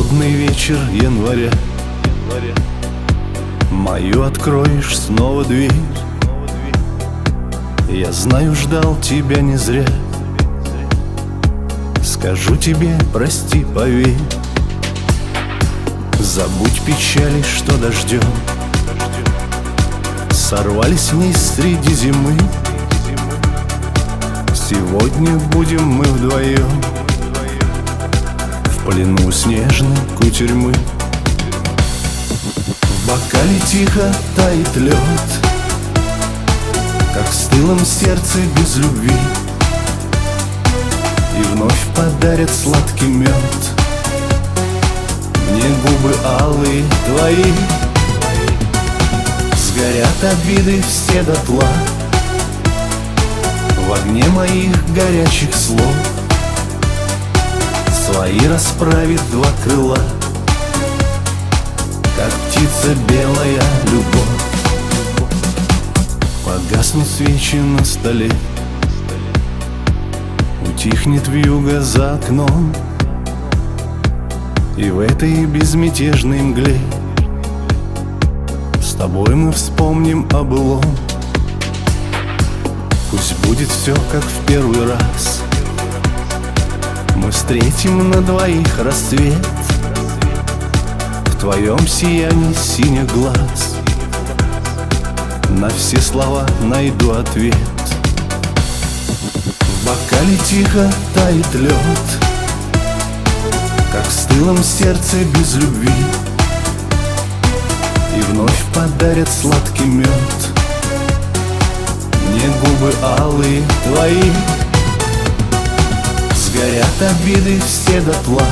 Холодный вечер января, мою откроешь снова дверь. Я знаю, ждал тебя не зря. Скажу тебе, прости, поверь. Забудь печали, что дождем сорвались вниз среди зимы. Сегодня будем мы вдвоем в плену снежной кутерьмы. В бокале тихо тает лед, как в стылом сердце без любви. И вновь подарят сладкий мед мне губы алые твои. Сгорят обиды все дотла в огне моих горячих слов. Свои расправит два крыла, как птица белая любовь. Погаснут свечи на столе, утихнет вьюга за окном. И в этой безмятежной мгле с тобой мы вспомним о былом. Пусть будет все, как в первый раз. Мы встретим на двоих рассвет в твоем сиянии синих глаз. На все слова найду ответ. В бокале тихо тает лед, как в стылом сердце без любви. И вновь подарят сладкий мед мне губы алые твои. Сгорят обиды все дотла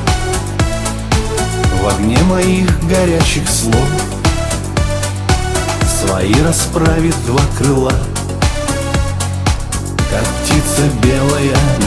в огне моих горячих слов. Свои расправит два крыла, как птица белая